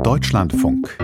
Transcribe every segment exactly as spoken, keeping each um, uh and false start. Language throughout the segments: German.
Deutschlandfunk.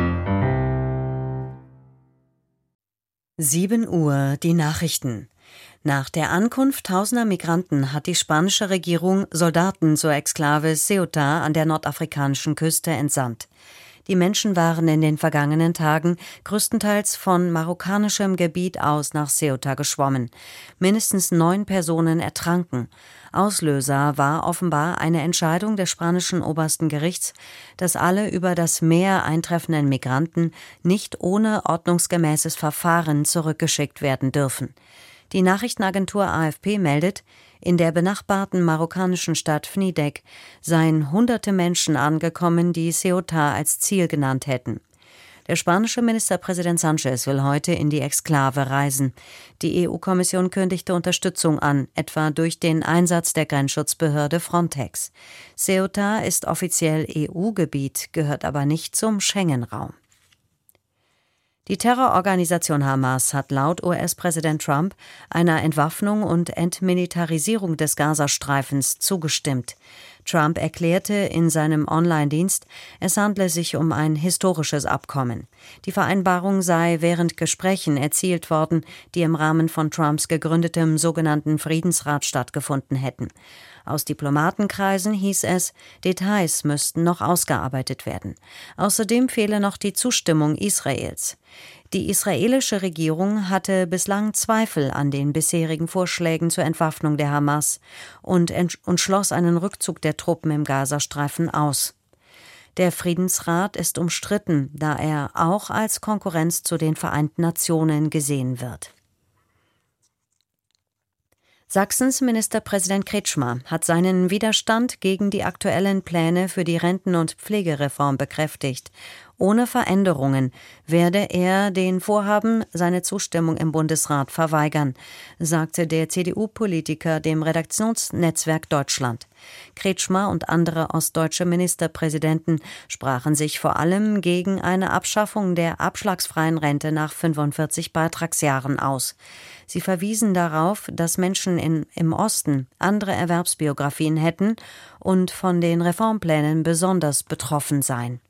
sieben Uhr, die Nachrichten. Nach der Ankunft tausender Migranten hat die spanische Regierung Soldaten zur Exklave Ceuta an der nordafrikanischen Küste entsandt. Die Menschen waren in den vergangenen Tagen größtenteils von marokkanischem Gebiet aus nach Ceuta geschwommen. Mindestens neun Personen ertranken. Auslöser war offenbar eine Entscheidung des spanischen obersten Gerichts, dass alle über das Meer eintreffenden Migranten nicht ohne ordnungsgemäßes Verfahren zurückgeschickt werden dürfen. Die Nachrichtenagentur A F P meldet, in der benachbarten marokkanischen Stadt Fnidek seien hunderte Menschen angekommen, die Ceuta als Ziel genannt hätten. Der spanische Ministerpräsident Sánchez will heute in die Exklave reisen. Die E U-Kommission kündigte Unterstützung an, etwa durch den Einsatz der Grenzschutzbehörde Frontex. Ceuta ist offiziell E U-Gebiet, gehört aber nicht zum Schengen-Raum. Die Terrororganisation Hamas hat laut U S-Präsident Trump einer Entwaffnung und Entmilitarisierung des Gazastreifens zugestimmt. Trump erklärte in seinem Online-Dienst, es handle sich um ein historisches Abkommen. Die Vereinbarung sei während Gesprächen erzielt worden, die im Rahmen von Trumps gegründetem sogenannten Friedensrat stattgefunden hätten. Aus Diplomatenkreisen hieß es, Details müssten noch ausgearbeitet werden. Außerdem fehle noch die Zustimmung Israels. Die israelische Regierung hatte bislang Zweifel an den bisherigen Vorschlägen zur Entwaffnung der Hamas und, und schloss einen Rückzug der Truppen im Gazastreifen aus. Der Friedensrat ist umstritten, da er auch als Konkurrenz zu den Vereinten Nationen gesehen wird. Sachsens Ministerpräsident Kretschmer hat seinen Widerstand gegen die aktuellen Pläne für die Renten- und Pflegereform bekräftigt. Ohne Veränderungen werde er den Vorhaben seine Zustimmung im Bundesrat verweigern, sagte der C D U-Politiker dem Redaktionsnetzwerk Deutschland. Kretschmer und andere ostdeutsche Ministerpräsidenten sprachen sich vor allem gegen eine Abschaffung der abschlagsfreien Rente nach fünfundvierzig Beitragsjahren aus. Sie verwiesen darauf, dass Menschen in, im Osten andere Erwerbsbiografien hätten und von den Reformplänen besonders betroffen seien.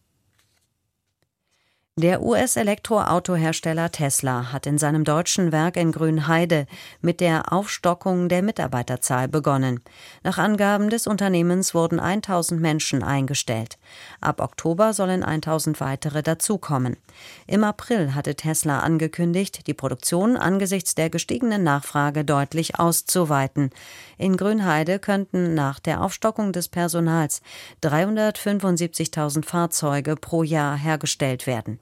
Der U S-Elektroautohersteller Tesla hat in seinem deutschen Werk in Grünheide mit der Aufstockung der Mitarbeiterzahl begonnen. Nach Angaben des Unternehmens wurden tausend Menschen eingestellt. Ab Oktober sollen tausend weitere dazukommen. Im April hatte Tesla angekündigt, die Produktion angesichts der gestiegenen Nachfrage deutlich auszuweiten. In Grünheide könnten nach der Aufstockung des Personals dreihundertfünfundsiebzigtausend Fahrzeuge pro Jahr hergestellt werden.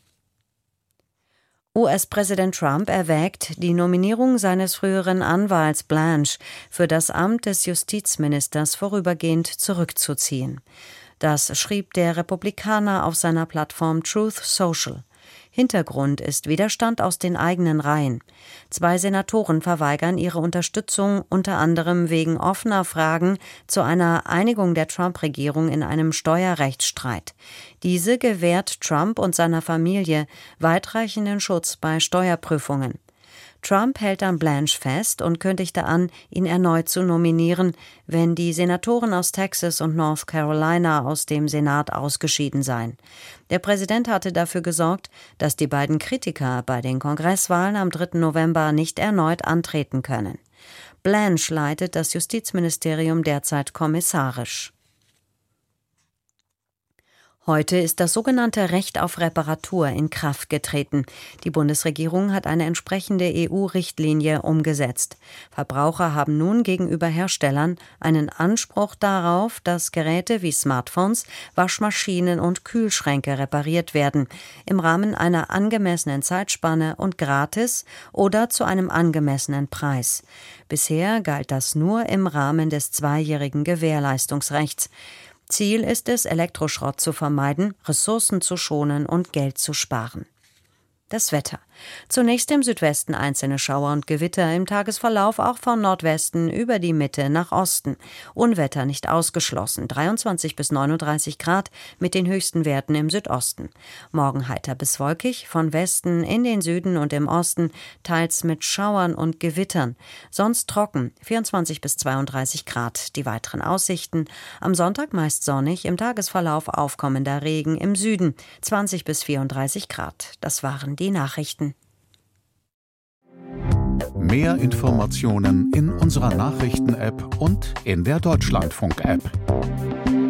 U S-Präsident Trump erwägt, die Nominierung seines früheren Anwalts Blanche für das Amt des Justizministers vorübergehend zurückzuziehen. Das schrieb der Republikaner auf seiner Plattform Truth Social. Hintergrund ist Widerstand aus den eigenen Reihen. Zwei Senatoren verweigern ihre Unterstützung unter anderem wegen offener Fragen zu einer Einigung der Trump-Regierung in einem Steuerrechtsstreit. Diese gewährt Trump und seiner Familie weitreichenden Schutz bei Steuerprüfungen. Trump hält an Blanche fest und kündigte an, ihn erneut zu nominieren, wenn die Senatoren aus Texas und North Carolina aus dem Senat ausgeschieden seien. Der Präsident hatte dafür gesorgt, dass die beiden Kritiker bei den Kongresswahlen am dritten November nicht erneut antreten können. Blanche leitet das Justizministerium derzeit kommissarisch. Heute ist das sogenannte Recht auf Reparatur in Kraft getreten. Die Bundesregierung hat eine entsprechende E U-Richtlinie umgesetzt. Verbraucher haben nun gegenüber Herstellern einen Anspruch darauf, dass Geräte wie Smartphones, Waschmaschinen und Kühlschränke repariert werden, im Rahmen einer angemessenen Zeitspanne und gratis oder zu einem angemessenen Preis. Bisher galt das nur im Rahmen des zweijährigen Gewährleistungsrechts. Ziel ist es, Elektroschrott zu vermeiden, Ressourcen zu schonen und Geld zu sparen. Das Wetter. Zunächst im Südwesten einzelne Schauer und Gewitter, im Tagesverlauf auch von Nordwesten über die Mitte nach Osten. Unwetter nicht ausgeschlossen, dreiundzwanzig bis neununddreißig Grad mit den höchsten Werten im Südosten. Morgen heiter bis wolkig, von Westen in den Süden und im Osten, teils mit Schauern und Gewittern. Sonst trocken, vierundzwanzig bis zweiunddreißig Grad. Die weiteren Aussichten: am Sonntag meist sonnig, im Tagesverlauf aufkommender Regen im Süden, zwanzig bis vierunddreißig Grad. Das waren die Nachrichten. Mehr Informationen in unserer Nachrichten-App und in der Deutschlandfunk-App.